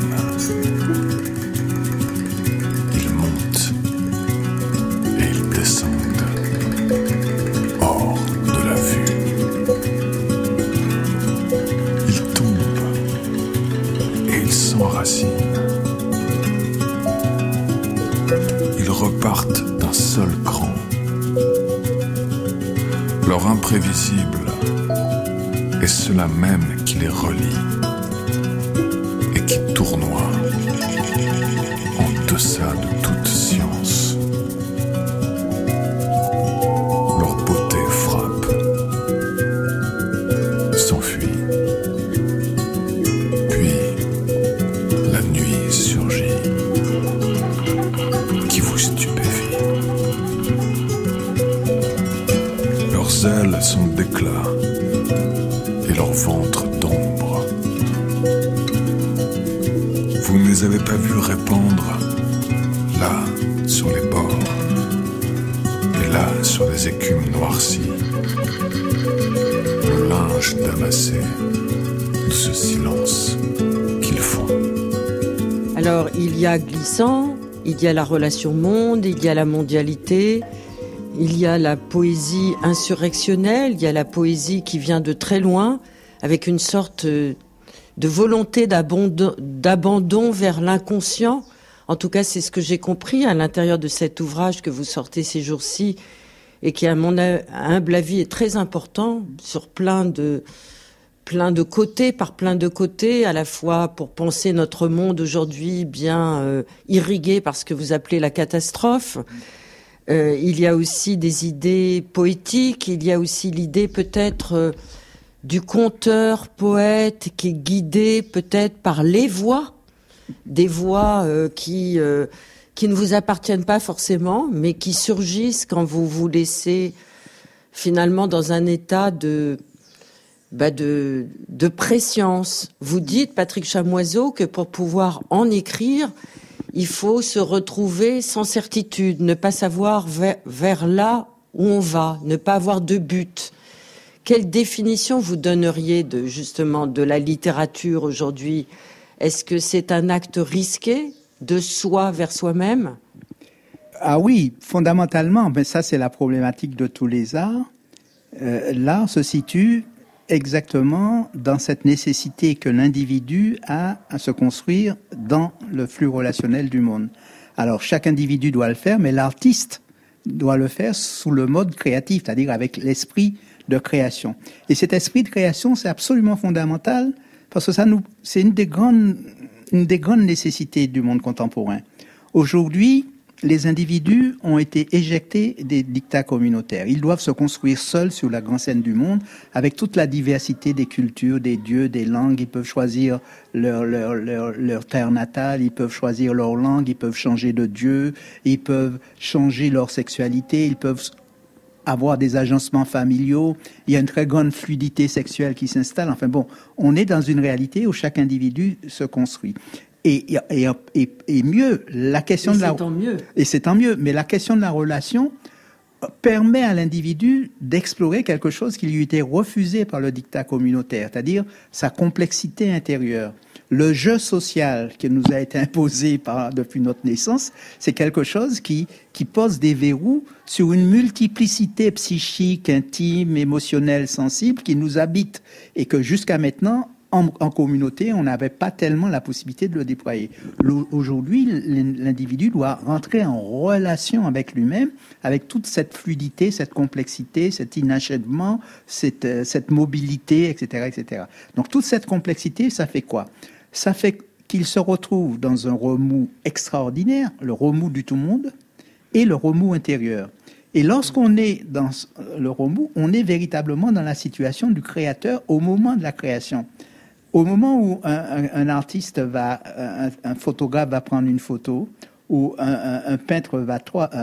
Ils repartent d'un seul cran. Leur imprévisible est cela même qui les relie et qui tournoie en deçà de toute science. Leur beauté frappe, s'enfuit. Leurs ailes sont d'éclat et leur ventre d'ombre. Vous ne les avez pas vus répandre là sur les bords et là sur les écumes noircies le linge damassé de ce silence qu'ils font. Alors il y a Glissant, il y a la relation monde, il y a la mondialité. Il y a la poésie insurrectionnelle, il y a la poésie qui vient de très loin, avec une sorte de volonté d'abandon vers l'inconscient. En tout cas, c'est ce que j'ai compris à l'intérieur de cet ouvrage que vous sortez ces jours-ci, et qui, à mon humble avis, est très important sur plein de côtés, par plein de côtés, à la fois pour penser notre monde aujourd'hui bien irrigué par ce que vous appelez la catastrophe. Il y a aussi des idées poétiques, il y a aussi l'idée peut-être du conteur, poète, qui est guidé peut-être par les voix, des voix qui ne vous appartiennent pas forcément, mais qui surgissent quand vous vous laissez finalement dans un état de préscience. Vous dites, Patrick Chamoiseau, que pour pouvoir en écrire, il faut se retrouver sans certitude, ne pas savoir vers là où on va, ne pas avoir de but. Quelle définition vous donneriez justement de la littérature aujourd'hui ? Est-ce que c'est un acte risqué de soi vers soi-même ? Ah oui, fondamentalement, mais ça c'est la problématique de tous les arts. L'art se situe exactement dans cette nécessité que l'individu a à se construire dans le flux relationnel du monde. Alors, chaque individu doit le faire, mais l'artiste doit le faire sous le mode créatif, c'est-à-dire avec l'esprit de création. Et cet esprit de création, c'est absolument fondamental parce que c'est une des grandes nécessités du monde contemporain. Aujourd'hui, les individus ont été éjectés des dictats communautaires. Ils doivent se construire seuls sur la grande scène du monde, avec toute la diversité des cultures, des dieux, des langues. Ils peuvent choisir leur terre natale, ils peuvent choisir leur langue, ils peuvent changer de dieu, ils peuvent changer leur sexualité, ils peuvent avoir des agencements familiaux. Il y a une très grande fluidité sexuelle qui s'installe. Enfin bon, on est dans une réalité où chaque individu se construit. Et mieux, la question et c'est tant mieux, mais la question de la relation permet à l'individu d'explorer quelque chose qui lui était refusé par le dictat communautaire, c'est-à-dire sa complexité intérieure. Le jeu social qui nous a été imposé depuis notre naissance, c'est quelque chose qui pose des verrous sur une multiplicité psychique, intime, émotionnelle, sensible qui nous habite et que jusqu'à maintenant, en communauté, on n'avait pas tellement la possibilité de le déployer. Aujourd'hui, l'individu doit rentrer en relation avec lui-même, avec toute cette fluidité, cette complexité, cet inachèvement, cette mobilité, etc., etc. Donc toute cette complexité, ça fait quoi? Ça fait qu'il se retrouve dans un remous extraordinaire, le remous du tout-monde et le remous intérieur. Et lorsqu'on est dans le remous, on est véritablement dans la situation du créateur au moment de la création. Au moment où un artiste un photographe va prendre une photo, ou un peintre va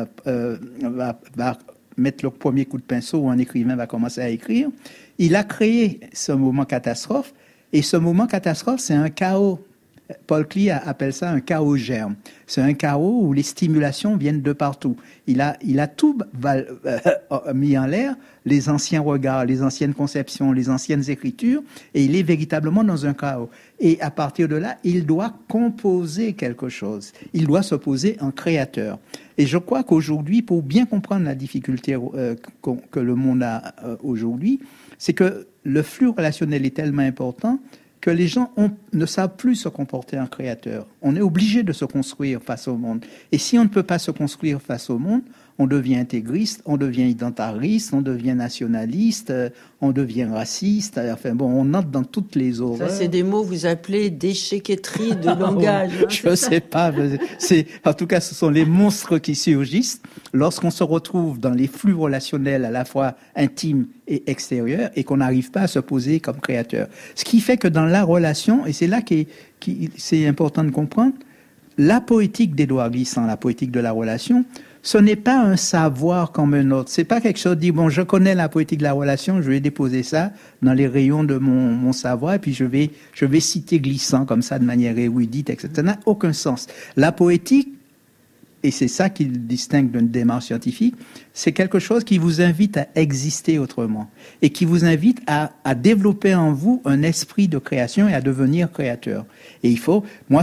mettre le premier coup de pinceau, ou un écrivain va commencer à écrire, il a créé ce moment catastrophe, et ce moment catastrophe, c'est un chaos. Paul Klee appelle ça un chaos germe. C'est un chaos où les stimulations viennent de partout. Il a tout mis en l'air, les anciens regards, les anciennes conceptions, les anciennes écritures, et il est véritablement dans un chaos. Et à partir de là, il doit composer quelque chose. Il doit se poser en créateur. Et je crois qu'aujourd'hui, pour bien comprendre la difficulté que le monde a aujourd'hui, c'est que le flux relationnel est tellement important que les gens ne savent plus se comporter en créateur. On est obligé de se construire face au monde. Et si on ne peut pas se construire face au monde, on devient intégriste, on devient identariste, on devient nationaliste, on devient raciste. Enfin bon, on entre dans toutes les horreurs. Ça, c'est des mots que vous appelez d'échéquetterie de langage. Je ne sais pas. En tout cas, ce sont les monstres qui surgissent lorsqu'on se retrouve dans les flux relationnels à la fois intimes et extérieurs et qu'on n'arrive pas à se poser comme créateur. Ce qui fait que dans la relation, et c'est là que c'est important de comprendre, la poétique d'Édouard Glissant, la poétique de la relation, ce n'est pas un savoir comme un autre. C'est pas quelque chose de dire, bon, je connais la poétique de la relation, je vais déposer ça dans les rayons de mon savoir, et puis je vais citer Glissant comme ça de manière érudite, etc. Ça n'a aucun sens. La poétique, et c'est ça qui le distingue d'une démarche scientifique, c'est quelque chose qui vous invite à exister autrement et qui vous invite à développer en vous un esprit de création et à devenir créateur. Et il faut, moi,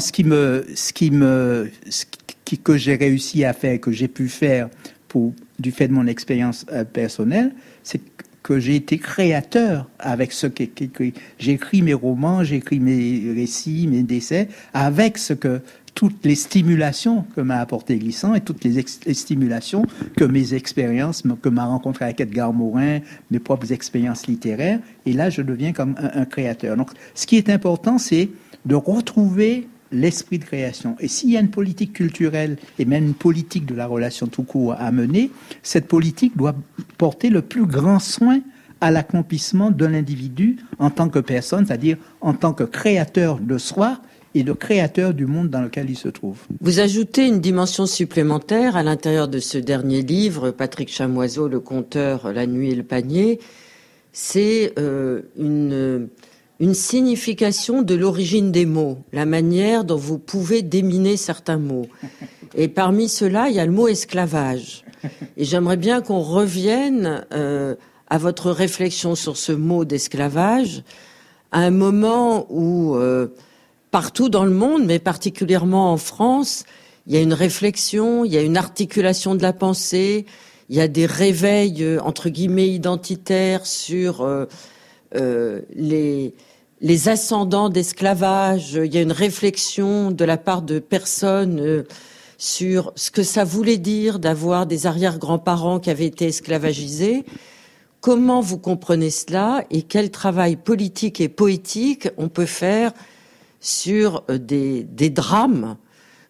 que j'ai réussi à faire, que j'ai pu faire du fait de mon expérience personnelle, c'est que j'ai été créateur avec ce que j'ai écrit mes romans, j'ai écrit mes récits, mes décès, avec toutes les stimulations que m'a apporté Glissant et toutes les stimulations que mes expériences, que ma rencontre avec Edgar Morin, mes propres expériences littéraires, et là je deviens comme un créateur. Donc ce qui est important, c'est de retrouver l'esprit de création. Et s'il y a une politique culturelle et même une politique de la relation tout court à mener, cette politique doit porter le plus grand soin à l'accomplissement de l'individu en tant que personne, c'est-à-dire en tant que créateur de soi et le créateur du monde dans lequel il se trouve. Vous ajoutez une dimension supplémentaire à l'intérieur de ce dernier livre, Patrick Chamoiseau, le conteur La nuit et le panier. C'est une signification de l'origine des mots, la manière dont vous pouvez déminer certains mots. Et parmi ceux-là, il y a le mot esclavage. Et j'aimerais bien qu'on revienne à votre réflexion sur ce mot d'esclavage, à un moment où partout dans le monde, mais particulièrement en France, il y a une réflexion, il y a une articulation de la pensée, il y a des réveils, entre guillemets, identitaires sur les ascendants d'esclavage. Il y a une réflexion de la part de personnes sur ce que ça voulait dire d'avoir des arrière-grands-parents qui avaient été esclavagisés. Comment vous comprenez cela et quel travail politique et poétique on peut faire sur des drames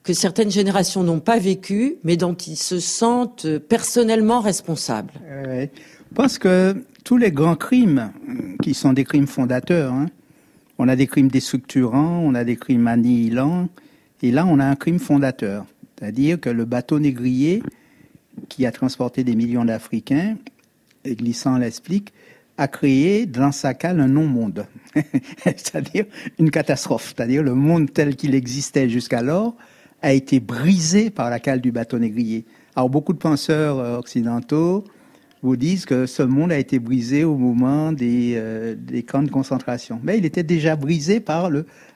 que certaines générations n'ont pas vécu, mais dont ils se sentent personnellement responsables. Je pense que tous les grands crimes, qui sont des crimes fondateurs, on a des crimes déstructurants, on a des crimes annihilants, et là on a un crime fondateur. C'est-à-dire que le bateau négrier, qui a transporté des millions d'Africains, et Glissant l'explique, a créé dans sa cale un non-monde. C'est-à-dire une catastrophe. C'est-à-dire le monde tel qu'il existait jusqu'alors a été brisé par la cale du bateau négrier. Alors beaucoup de penseurs occidentaux vous disent que ce monde a été brisé au moment des camps de concentration. Mais il était déjà brisé par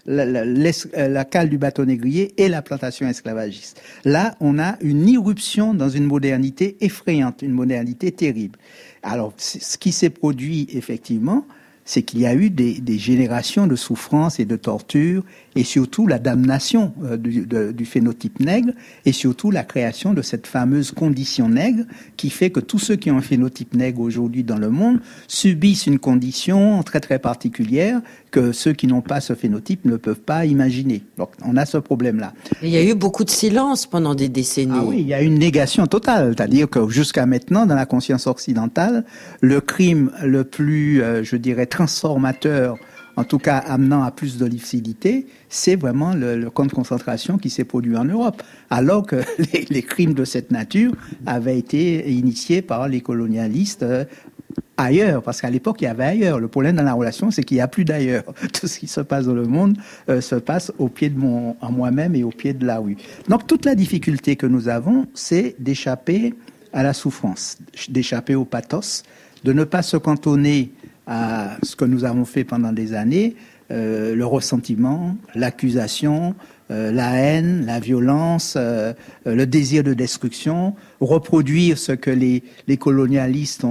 la cale du bateau négrier et la plantation esclavagiste. Là, on a une irruption dans une modernité effrayante, une modernité terrible. Alors, ce qui s'est produit effectivement, c'est qu'il y a eu des générations de souffrances et de tortures, et surtout la damnation du phénotype nègre, et surtout la création de cette fameuse condition nègre, qui fait que tous ceux qui ont un phénotype nègre aujourd'hui dans le monde subissent une condition très très particulière que ceux qui n'ont pas ce phénotype ne peuvent pas imaginer. Donc on a ce problème-là. Il y a eu beaucoup de silence pendant des décennies. Ah oui, il y a une négation totale, c'est-à-dire que jusqu'à maintenant, dans la conscience occidentale, le crime le plus, je dirais, transformateur, en tout cas amenant à plus de lucidité, c'est vraiment le camp de concentration qui s'est produit en Europe, alors que les crimes de cette nature avaient été initiés par les colonialistes ailleurs, parce qu'à l'époque, il y avait ailleurs. Le problème dans la relation, c'est qu'il n'y a plus d'ailleurs. Tout ce qui se passe dans le monde se passe au pied de moi-même et au pied de la rue. Donc, toute la difficulté que nous avons, c'est d'échapper à la souffrance, d'échapper au pathos, de ne pas se cantonner à ce que nous avons fait pendant des années, le ressentiment, l'accusation, la haine, la violence, le désir de destruction, reproduire ce que les colonialistes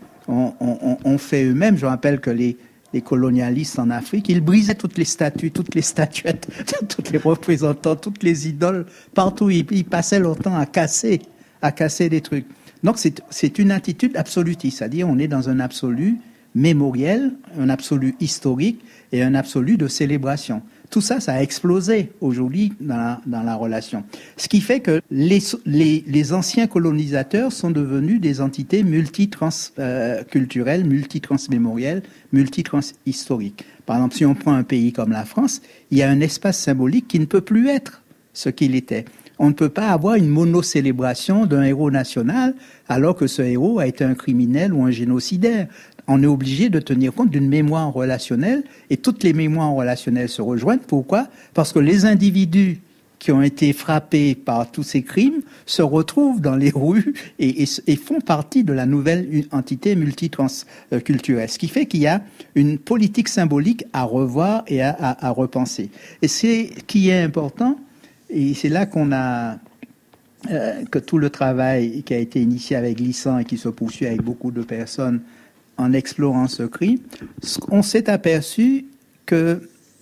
ont fait eux-mêmes. Je rappelle que les colonialistes en Afrique, ils brisaient toutes les statues, toutes les statuettes, tous les représentants, toutes les idoles, partout. Ils passaient leur temps à casser des trucs. Donc c'est une attitude absolutiste, c'est-à-dire on est dans un absolu mémoriel, un absolu historique et un absolu de célébration. Tout ça, ça a explosé aujourd'hui dans la relation. Ce qui fait que les anciens colonisateurs sont devenus des entités multitransculturelles, multitransmémorielles, multitranshistoriques. Par exemple, si on prend un pays comme la France, il y a un espace symbolique qui ne peut plus être ce qu'il était. On ne peut pas avoir une monocélébration d'un héros national alors que ce héros a été un criminel ou un génocidaire. On est obligé de tenir compte d'une mémoire relationnelle et toutes les mémoires relationnelles se rejoignent. Pourquoi ? Parce que les individus qui ont été frappés par tous ces crimes se retrouvent dans les rues et font partie de la nouvelle entité multitransculturelle. Ce qui fait qu'il y a une politique symbolique à revoir et à repenser. Et c'est qui est important. Et c'est là qu'on a que tout le travail qui a été initié avec Glissant et qui se poursuit avec beaucoup de personnes en explorant ce crime, on s'est aperçu que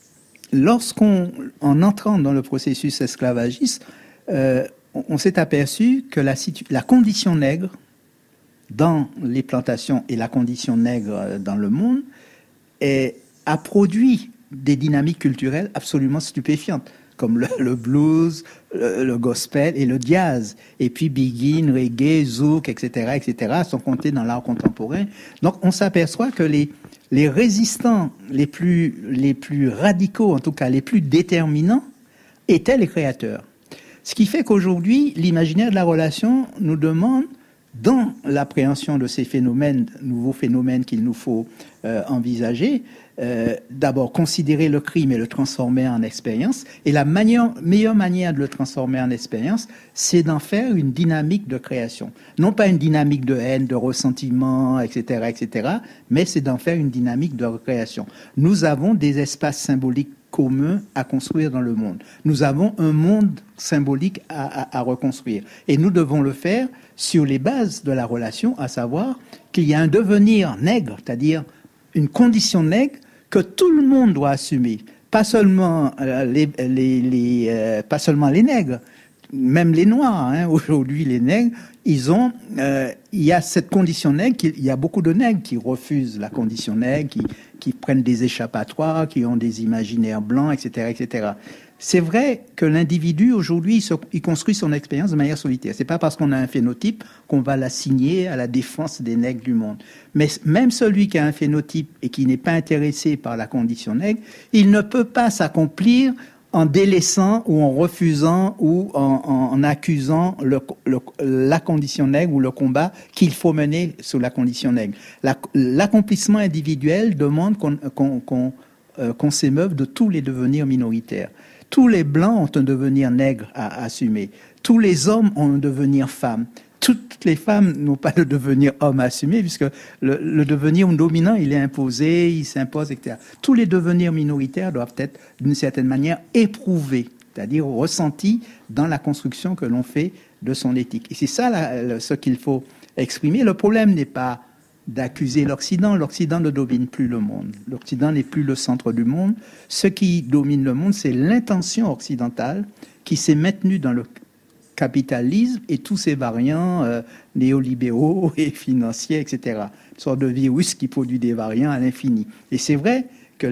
en entrant dans le processus esclavagiste, on s'est aperçu que la condition nègre dans les plantations et la condition nègre dans le monde a produit des dynamiques culturelles absolument stupéfiantes, comme le blues, le gospel et le jazz. Et puis Begin, reggae, zouk, etc., sont comptés dans l'art contemporain. Donc on s'aperçoit que les résistants les plus radicaux, en tout cas les plus déterminants, étaient les créateurs. Ce qui fait qu'aujourd'hui, l'imaginaire de la relation nous demande, dans l'appréhension de ces phénomènes, nouveaux phénomènes qu'il nous faut envisager, d'abord considérer le crime et le transformer en expérience. Et la meilleure manière de le transformer en expérience, c'est d'en faire une dynamique de création. Non pas une dynamique de haine, de ressentiment, etc., mais c'est d'en faire une dynamique de création. Nous avons des espaces symboliques communs à construire dans le monde. Nous avons un monde symbolique à reconstruire. Et nous devons le faire sur les bases de la relation, à savoir qu'il y a un devenir nègre, c'est-à-dire une condition nègre que tout le monde doit assumer. Pas seulement pas seulement les nègres, même les noirs. Aujourd'hui, les nègres, il y a cette condition nègre. Il y a beaucoup de nègres qui refusent la condition nègre, qui prennent des échappatoires, qui ont des imaginaires blancs, etc., etc. c'est vrai que l'individu, aujourd'hui, il construit son expérience de manière solitaire. C'est pas parce qu'on a un phénotype qu'on va l'assigner à la défense des nègres du monde. Mais même celui qui a un phénotype et qui n'est pas intéressé par la condition nègre, il ne peut pas s'accomplir en délaissant ou en refusant ou en accusant la condition nègre ou le combat qu'il faut mener sous la condition nègre. L'accomplissement individuel demande qu'on s'émeuve de tous les devenirs minoritaires. Tous les blancs ont un devenir nègre à assumer. Tous les hommes ont un devenir femme. Toutes les femmes n'ont pas de devenir homme à assumer, puisque le devenir dominant, il est imposé, il s'impose, etc. Tous les devenirs minoritaires doivent être, d'une certaine manière, éprouvés, c'est-à-dire ressentis dans la construction que l'on fait de son éthique. Et c'est ça ce qu'il faut exprimer. Le problème n'est pas d'accuser l'Occident. L'Occident ne domine plus le monde. L'Occident n'est plus le centre du monde. Ce qui domine le monde, c'est l'intention occidentale qui s'est maintenue dans le capitalisme et tous ses variants néolibéraux et financiers, etc. Une sorte de virus qui produit des variants à l'infini. Et c'est vrai que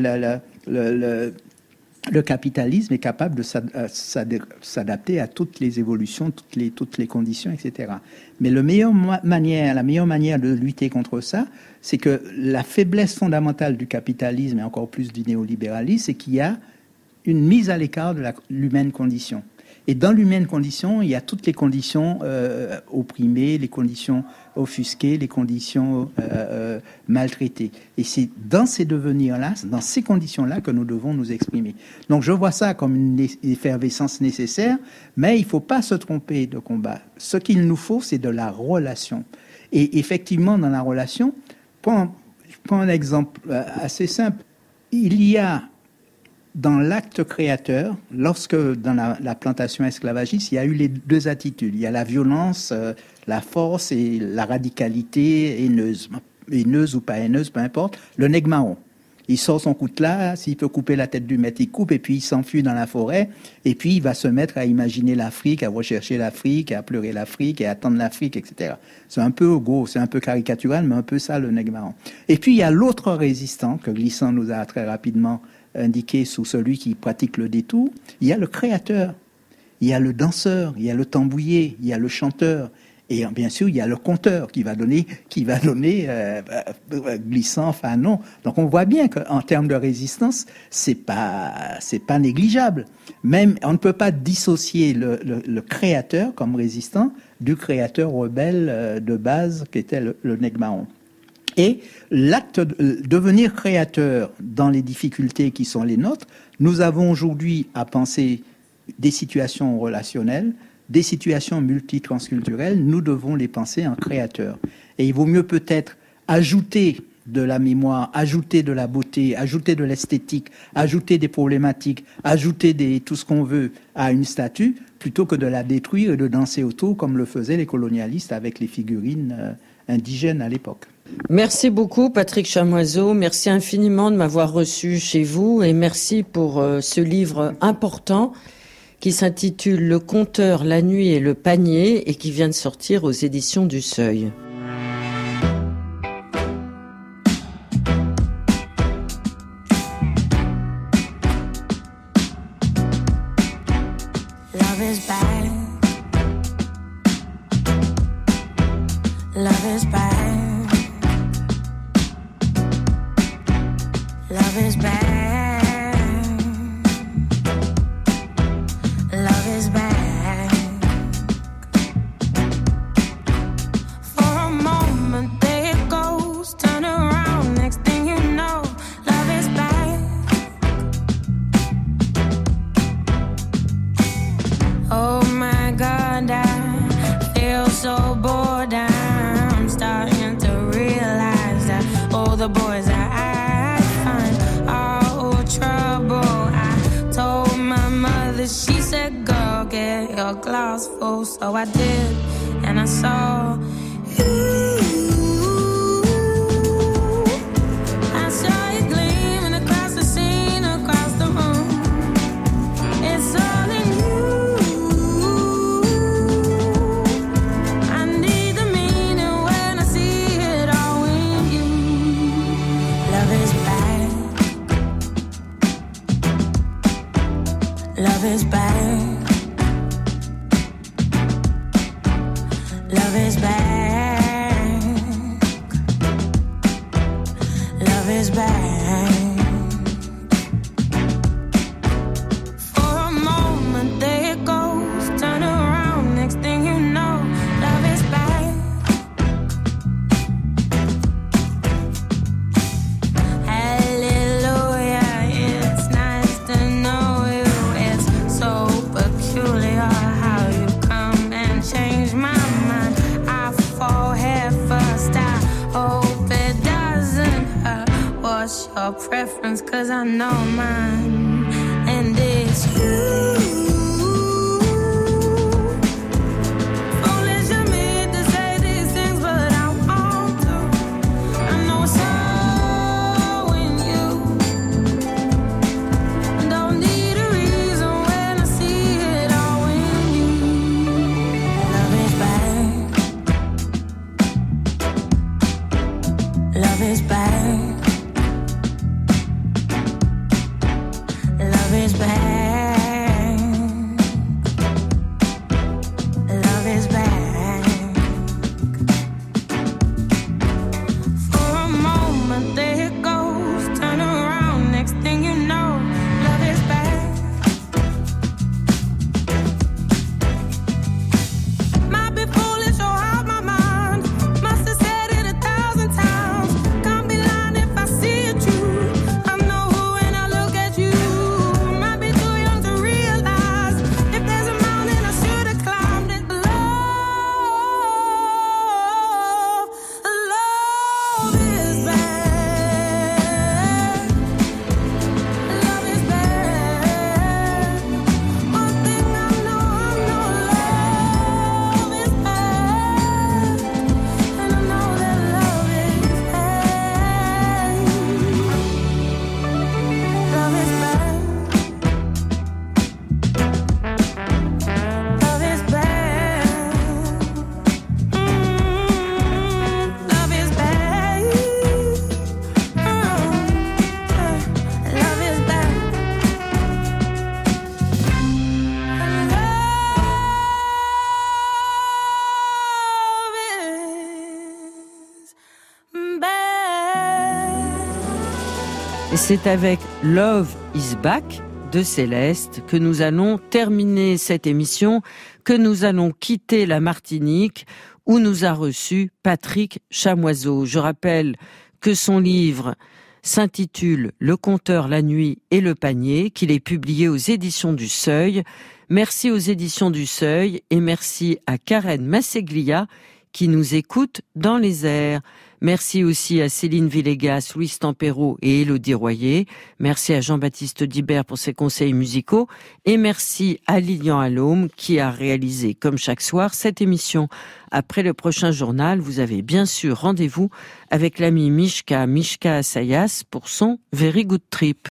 le capitalisme est capable de s'adapter à toutes les évolutions, toutes les conditions, etc. Mais la meilleure manière de lutter contre ça, c'est que la faiblesse fondamentale du capitalisme et encore plus du néolibéralisme, c'est qu'il y a une mise à l'écart de l'humaine condition. Et dans l'humaine condition, il y a toutes les conditions opprimées, les conditions offusquées, les conditions maltraitées. Et c'est dans ces devenirs-là, dans ces conditions-là que nous devons nous exprimer. Donc je vois ça comme une effervescence nécessaire, mais il ne faut pas se tromper de combat. Ce qu'il nous faut, c'est de la relation. Et effectivement, dans la relation, je prends un exemple assez simple. Il y a dans l'acte créateur, lorsque dans la plantation esclavagiste, il y a eu les deux attitudes. Il y a la violence, la force et la radicalité haineuse ou pas haineuse, peu importe. Le nègre marron, il sort son coutelas, s'il peut couper la tête du maître, il coupe, et puis il s'enfuit dans la forêt, et puis il va se mettre à imaginer l'Afrique, à rechercher l'Afrique, à pleurer l'Afrique, et à attendre l'Afrique, etc. C'est un peu gros, c'est un peu caricatural, mais un peu ça, le nègre marron. Et puis il y a l'autre résistant, que Glissant nous a très rapidement indiqué sous celui qui pratique le détour. Il y a le créateur, il y a le danseur, il y a le tambouiller, il y a le chanteur, et bien sûr il y a le conteur qui va donner Glissant, Fanon. Donc on voit bien qu'en termes de résistance, c'est pas négligeable. Même on ne peut pas dissocier le créateur comme résistant du créateur rebelle de base qui était le nègre marron. Et l'acte de devenir créateur dans les difficultés qui sont les nôtres, nous avons aujourd'hui à penser des situations relationnelles, des situations multitransculturelles, nous devons les penser en créateur. Et il vaut mieux peut-être ajouter de la mémoire, ajouter de la beauté, ajouter de l'esthétique, ajouter des problématiques, ajouter tout ce qu'on veut à une statue, plutôt que de la détruire et de danser autour comme le faisaient les colonialistes avec les figurines indigènes à l'époque. Merci beaucoup Patrick Chamoiseau, merci infiniment de m'avoir reçu chez vous et merci pour ce livre important qui s'intitule Le Conteur, la nuit et le panier et qui vient de sortir aux éditions du Seuil. So I did, and I saw you. I saw you gleaming across the scene, across the room. It's all in you. I need the meaning when I see it all in you. Love is back. Love back. For a moment there it goes, turn around, next thing you know, love is back. Hallelujah, it's nice to know you. It's so peculiar how you come and change my mind. I fall head first, I hope it doesn't hurt. What's your preference? 'Cause I know mine, and it's you. Foolish of me to say these things, but I want to. I know it's so in you. Don't need a reason when I see it all in you. Love is back. Love is back. Love is back. Love is back. For a moment there it goes, turn around, next thing you know, love is back. Might be foolish or out my mind, must have said it 1,000 times. Can't be lying if I see it true. I know when I look at you. Might be too young to realize if there's a mountain I should have climbed it. Love is back. Love is back. One thing I know love is back. And I know that love is back. Love is back. Love is back. Love is back. Love is back. Et c'est avec Love is Back de Céleste que nous allons terminer cette émission, que nous allons quitter la Martinique où nous a reçu Patrick Chamoiseau. Je rappelle que son livre s'intitule Le Compteur, la nuit et le panier, qu'il est publié aux éditions du Seuil. Merci aux éditions du Seuil et merci à Karen Masseglia qui nous écoute dans les airs. Merci aussi à Céline Villegas, Louise Tempero et Élodie Royer. Merci à Jean-Baptiste Dibert pour ses conseils musicaux. Et merci à Lilian Allôme qui a réalisé, comme chaque soir, cette émission. Après le prochain journal, vous avez bien sûr rendez-vous avec l'ami Mishka Assayas pour son Very Good Trip.